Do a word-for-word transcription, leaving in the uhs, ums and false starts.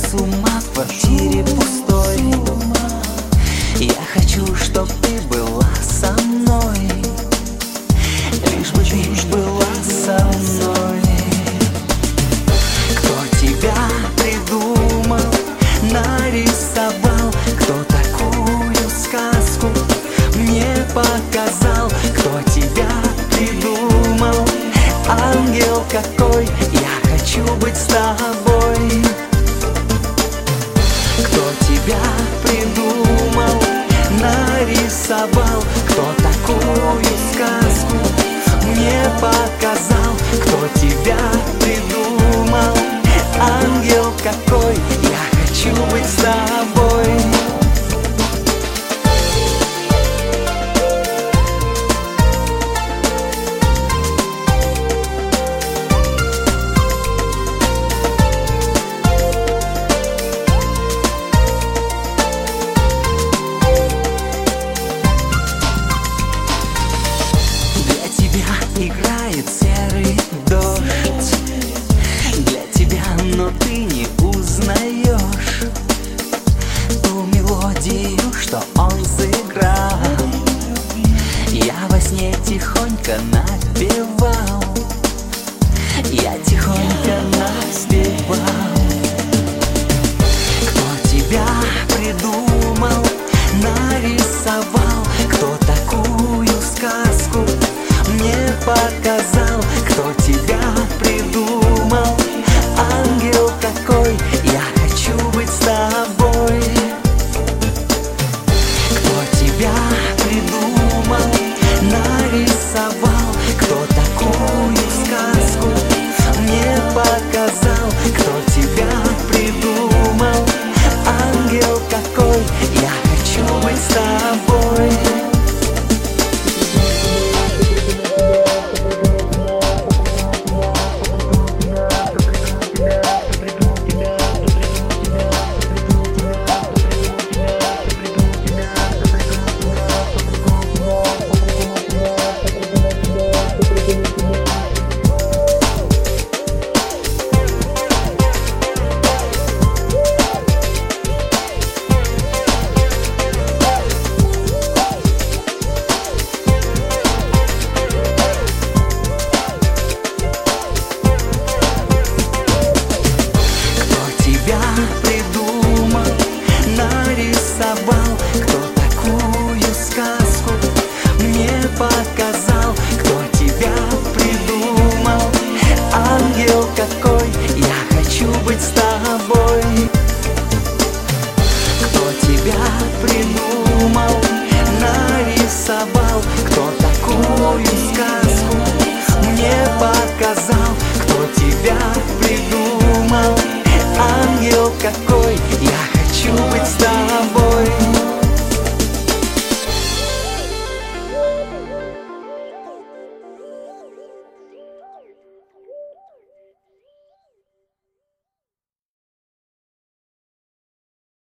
с ума в квартире пустой. Я хочу, чтоб ты была со мной, лишь бы ты была со мной. Кто тебя придумал, нарисовал, кто такую сказку мне показал? Кто тебя придумал, ангел какой? Я хочу быть с тобой. Кто тебя придумал, нарисовал, кто такую сказку мне показал? Кто тебя придумал, ангел какой? Я хочу быть с тобой. Играет серый дождь для тебя, но ты не узнаешь ту мелодию, что он сыграл. Я во сне тихонько напевал, я тихонько напевал.